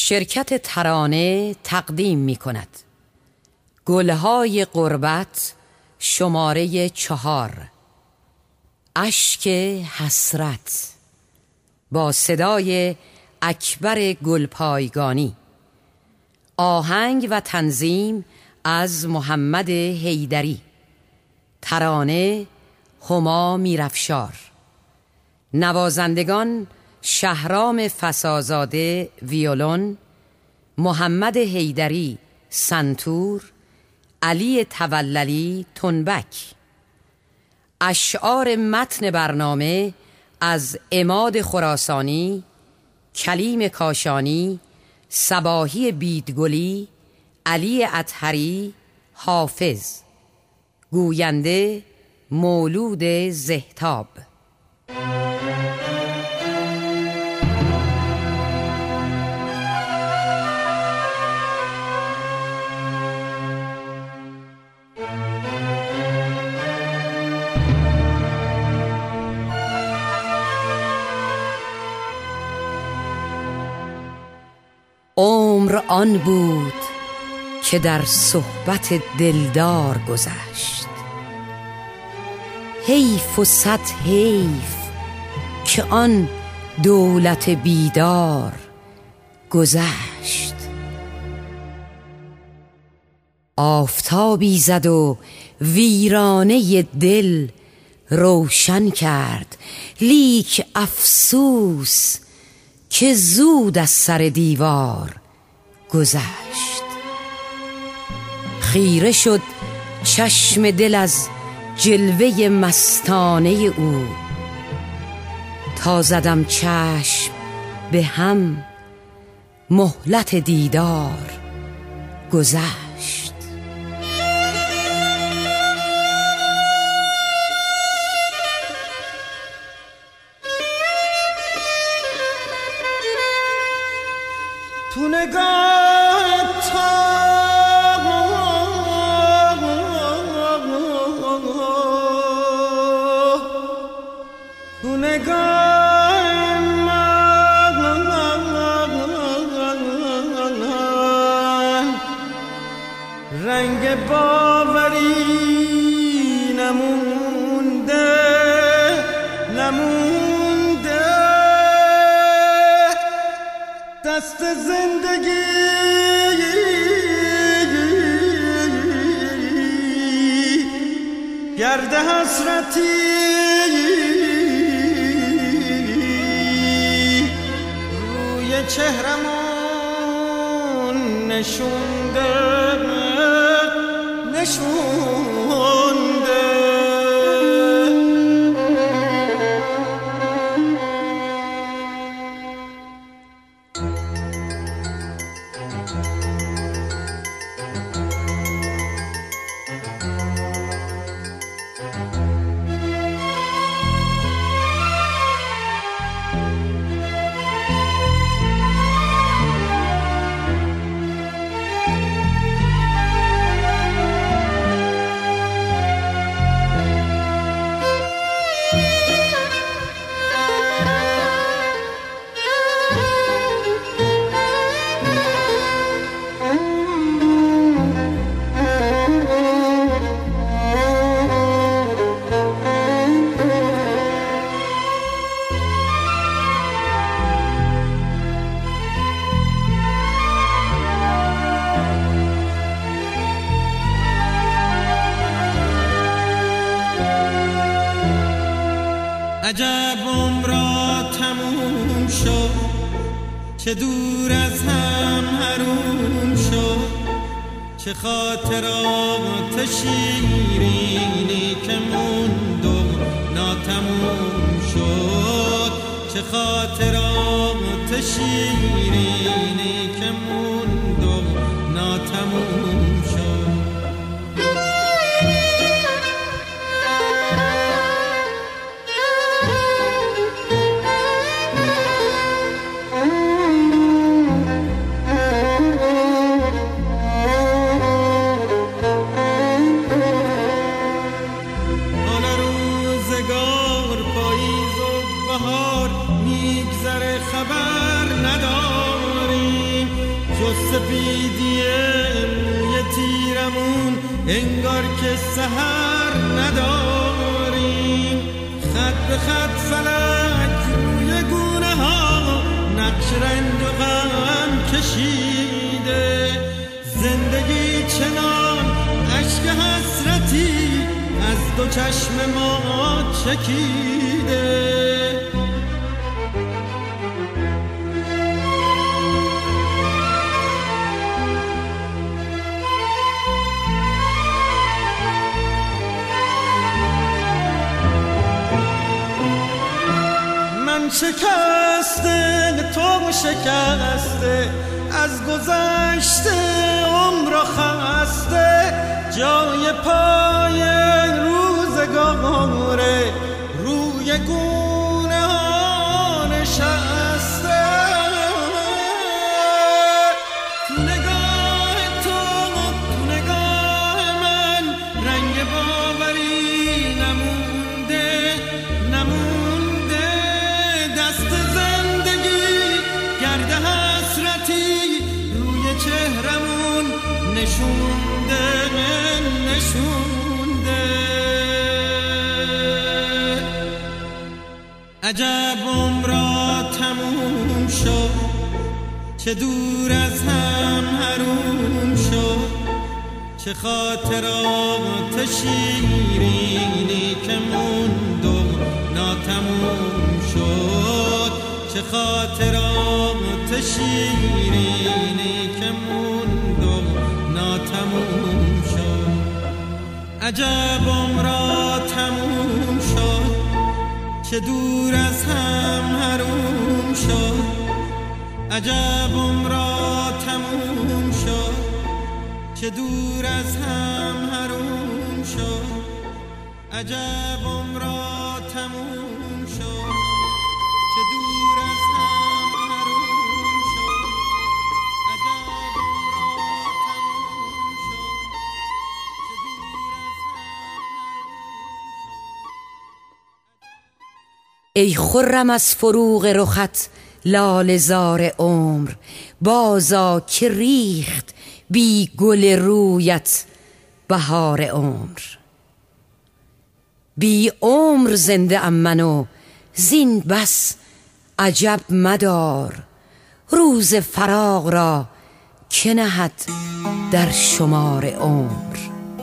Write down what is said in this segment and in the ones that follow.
شرکت ترانه تقدیم می کند گلهای غربت شماره 4 اشک حسرت با صدای اکبر گلپایگانی. آهنگ و تنظیم از محمد حیدری. ترانه هما میرافشار. نوازندگان شهرام فسازاده ویولون، محمد حیدری سنتور، علی توللی تنبک. اشعار متن برنامه از عماد خراسانی، کلیم کاشانی، صباحی بیدگلی، علی اطهری، حافظ. گوینده مولود زهتاب. عمر آن بود که در صحبت دلدار گذشت، حیف و صد حیف که آن دولت بیدار گذشت. آفتابی زد و ویرانه دل روشن کرد، لیک افسوس که زود از سر دیوار گذشت. خیره شد چشم دل از جلوه مستانه او، تا زدم چشم به هم مهلت دیدار گذشت. تو نگاه تو نگاه من رنگ باوری نمونده دست زندگی گرد حسرتی روی چهرمون نشونده عجب عمرا تموم شد، چه دور از هم حروم شد، چه خاطرات شیرینی که موند و ناتموم شد، چه خاطرات شیرینی که موند و ناتموم شد. میگذره خبر نداری، سفیدی موی تیرمون انگار که سحر نداریم. خط به خط فلک روی گونه ها نقش رنج و غم کشیده. زندگی چنان اشک حسرتی از دو چشم ما چکیده. من شکسته تو شکسته از گذشته عمر خسته. جای پای روزگاره روی گونه ها نشسته. تو نگاه تو نگاه من رنگ باوری نمونده. دست زندگی گرد حسرتی روی چهرمون نشونده. عجب عمرا تموم شد، چه دور از هم حروم شد. چه خاطرات شیرینی که موند و ناتموم شد. چه خاطرات شیرینی که موند و ناتموم شد. عجب عمرا تموم شد، چه دور از هم حروم شد. عجب عمرا تموم شد، چه دور از هم حروم شد. عجب عمرا تموم شد، چه دور از هم حروم شد. عجب عمرا تموم شد، چه دور از هم حروم شد. ای خرم از فروغ رخت لاله زار عمر، بازا که ریخت بی گل رویت بهار عمر. بی عمر زنده ام من و زین بس عجب مدار. روز فراق را که نهد در شمار عمر.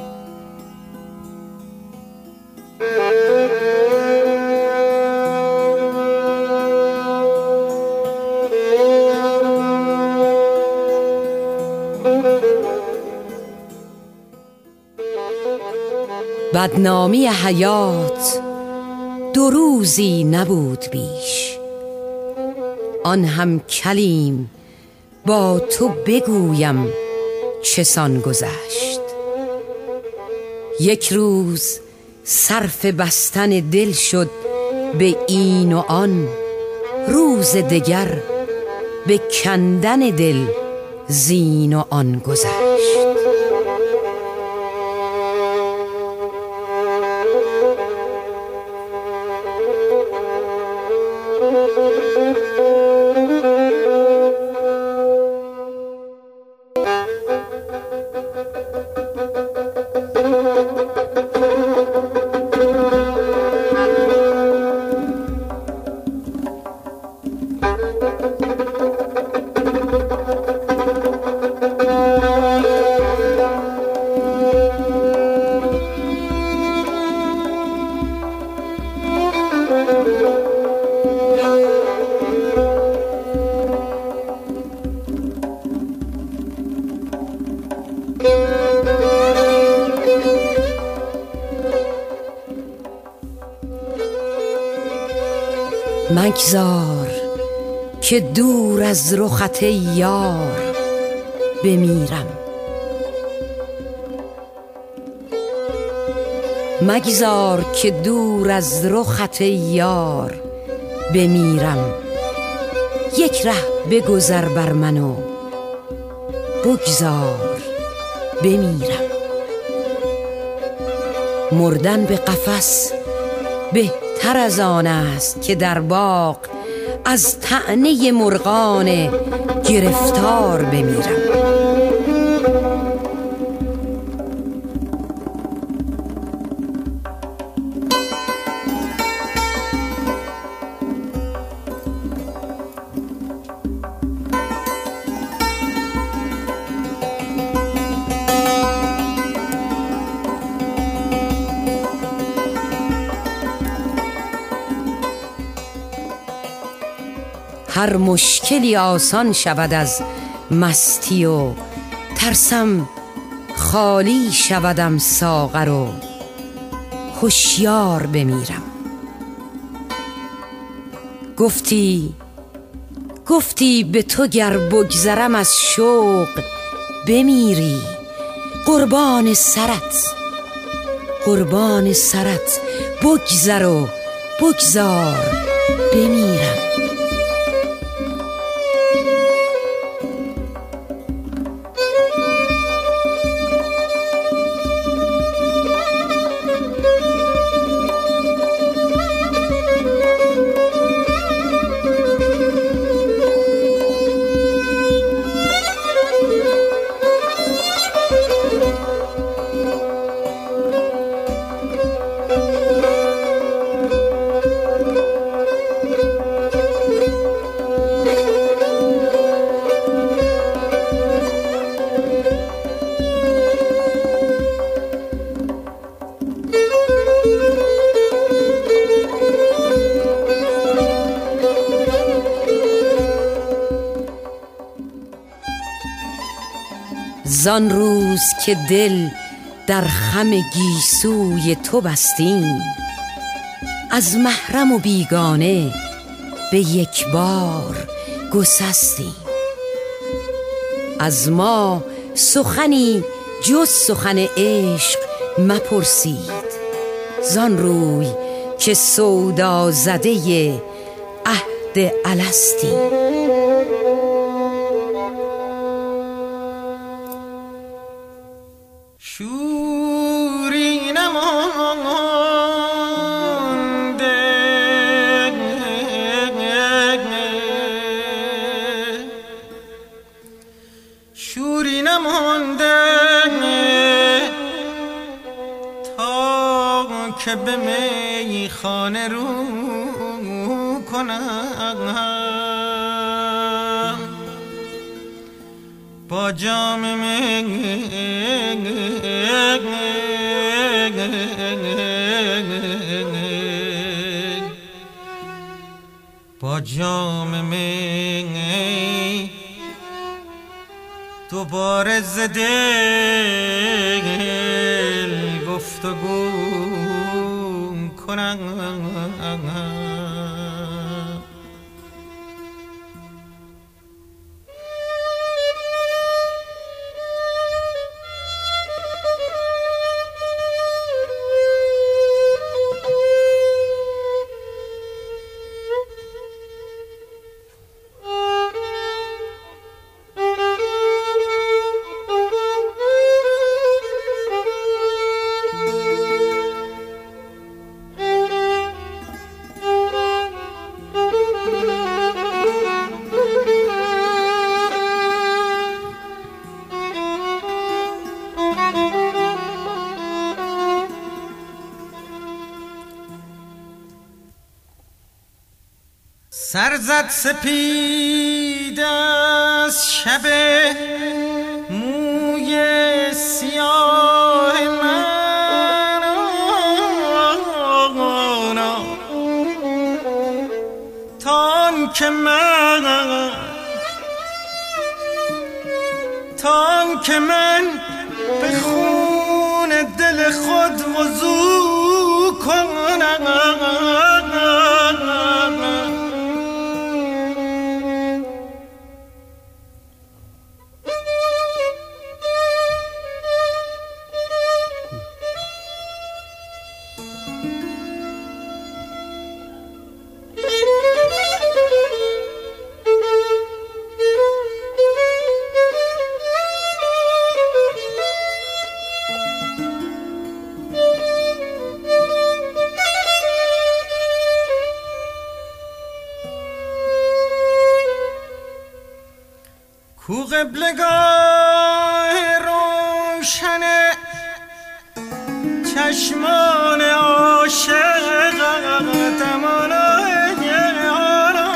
بدنامی حیات دو روزی نبود بیش، آن هم کلیم با تو بگویم چسان گذشت. یک روز صرف بستن دل شد به این و آن، روز دگر به کندن دل زین و آن گذشت. مگذار که دور از رخت یار بمیرم. مگذار که دور از رخت یار بمیرم. یک ره بگذر بر من و بگذار بمیرم. مردن به قفس بهتر از آن است که در باغ از طعنه مرغان گرفتار بمیرم. هر مشکلی آسان شود از مستی و ترسم خالی شودم ساغر و هوشیار بمیرم. گفتی به تو گر بگذرم از شوق بمیری، قربان سرت بگذر و بگذار بمیرم. زان روز که دل در خم گیسوی تو بستیم، از محرم و بیگانه به یک بار گسستیم. از ما سخنی جز سخن عشق مپرسید، زان روی که سودا زده عهد الستیم. شوری نمانده تا که به میخانه رو کنم، با جام می دوباره ز دل گفتگو کنم. سرزد سپید از شب موی سیاه من، تان که من به خون دل خود وضو کنم. قبلگاه روشن چشمان عاشق تمنای آرام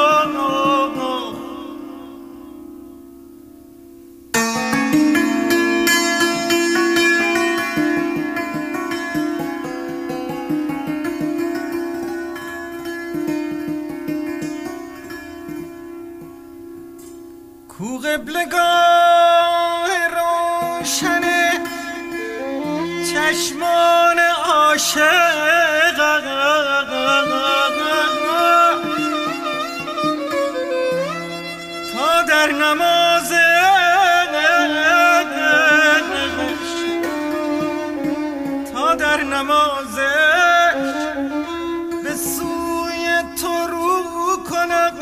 کو قبلگاه روشن چشمان عاشق تا در نمازش به سوی تو رو کند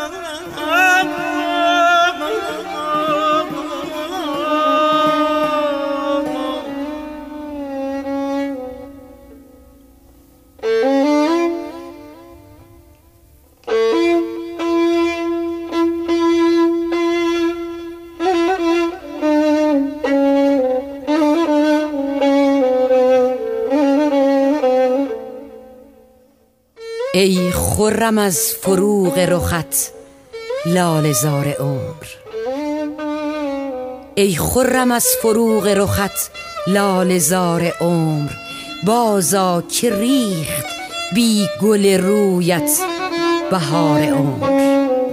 ای خرم از فروغ رخت لاله زار عمر، ای خرم از فروغ رخت لاله زار عمر، بازا که ریخت بی گل رویت بهار عمر.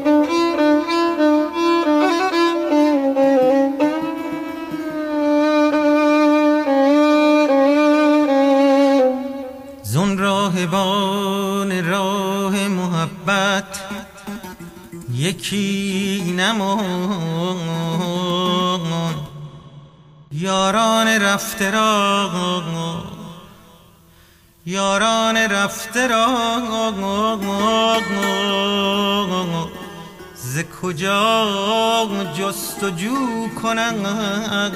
زون راهبان راه محبت یکی نمان، یاران رفته را ز کجا جستجو کنند؟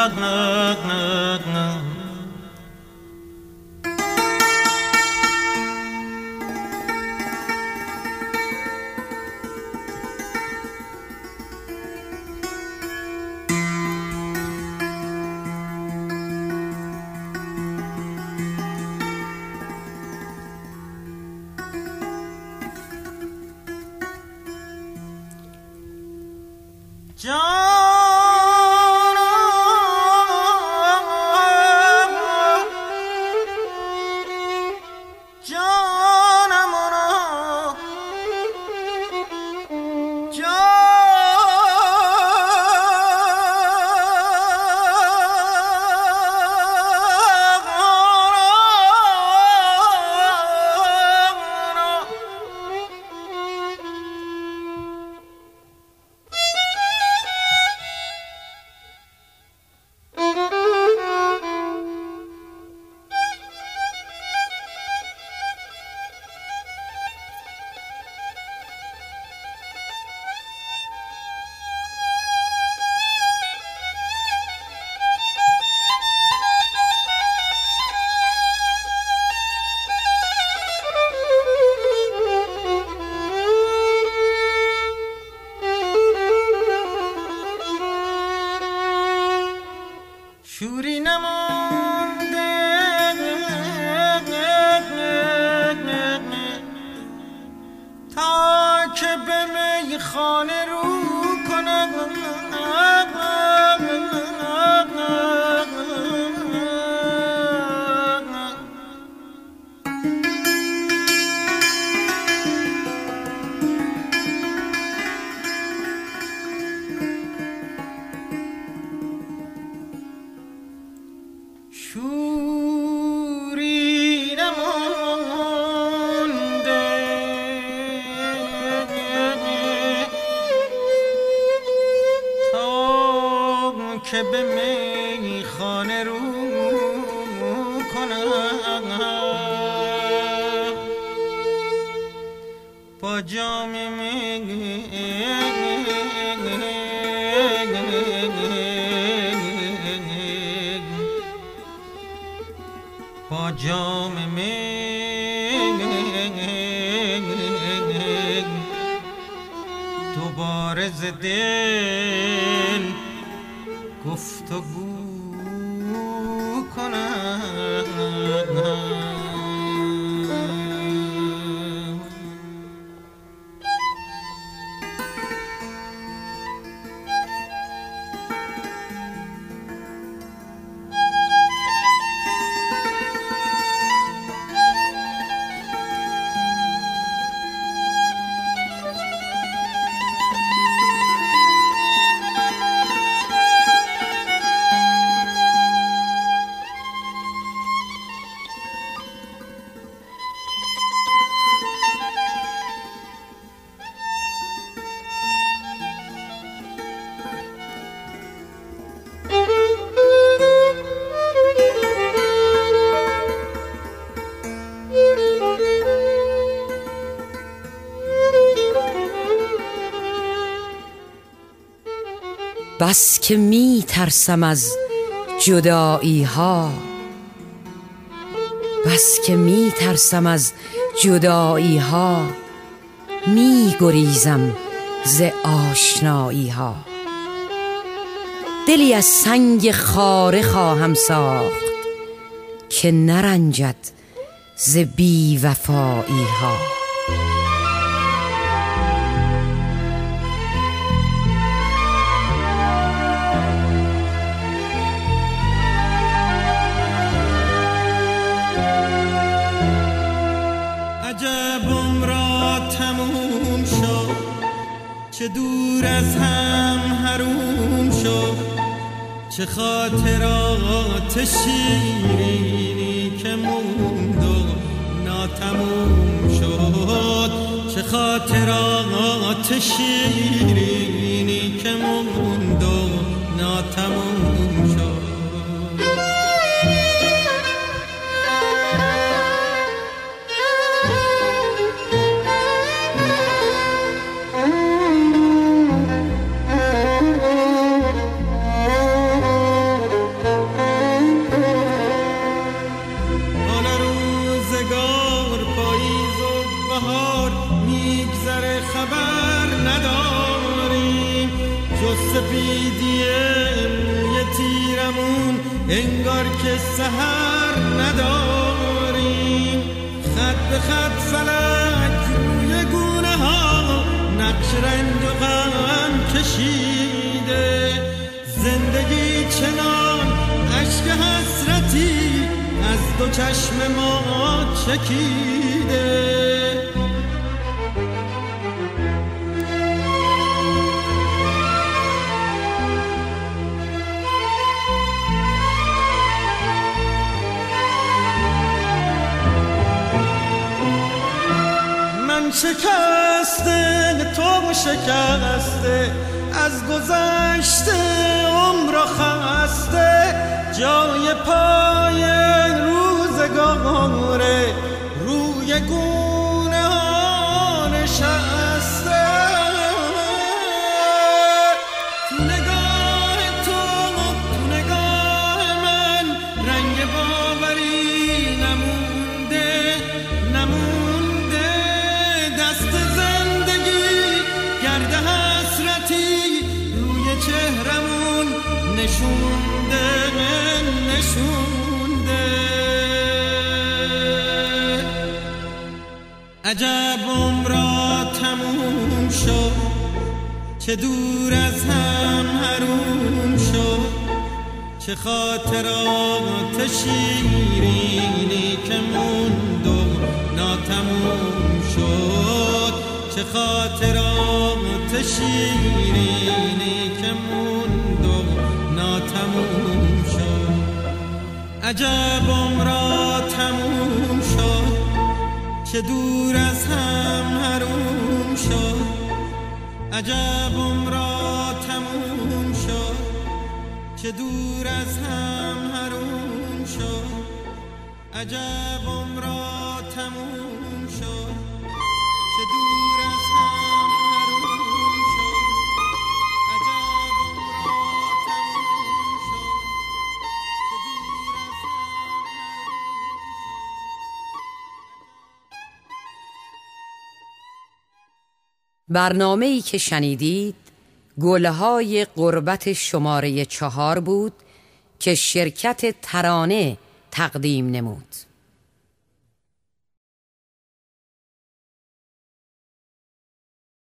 شوری نمانده تا که به میخانه رو کند شوری نمانده تا که به میخانه رو کنم با جام با جام دوباره ز دل گفتگو کنم. بس که می ترسم از جدایی ها، بس که می ترسم از جدایی ها، می گریزم ز آشنایی ها. دلی از سنگ خاره خواهم ساخت که نرنجد ز بی وفایی ها. عجب عمرا تموم شد، چه دور از هم حروم شد، چه خاطرات شیرینی که موند و ناتموم شد، چه خاطرات شیرینی که موند و ناتموم شد. سپیدی موی تیرمون انگار که سحر نداریم، خط به خط فلک روی گونه ها نقش رنج و غم کشیده، زندگی چنان اشک حسرتی از دو چشم ما چکیده. شکسته تو شکسته از گذشته عمر خسته، جای پای روزگاره روی گونه ها نشسته. تو نگاه تو تو نگاه من رنگ باوری نمونده نمونده، دست زندگی گرد حسرتی روی چهرمون نشونده نشونده. عجب عمرا تموم شد، چه دور از هم حروم شد، چه خاطرات شیرینی که موند و ناتموم شد، چه خاطرات شیرینی که موند و ناتموم شد. عجب عمرا تموم شد، چه دور از هم حروم شد، عجب عمرا تموم شد، چه دور از هم حروم شد، عجب عمرا تموم شد، چه دور از هم حروم شد، عجب عمرا تموم شد، چه دور از هم برنامه‌ای که شنیدید گلهای غربت شماره 4 بود که شرکت ترانه تقدیم نمود.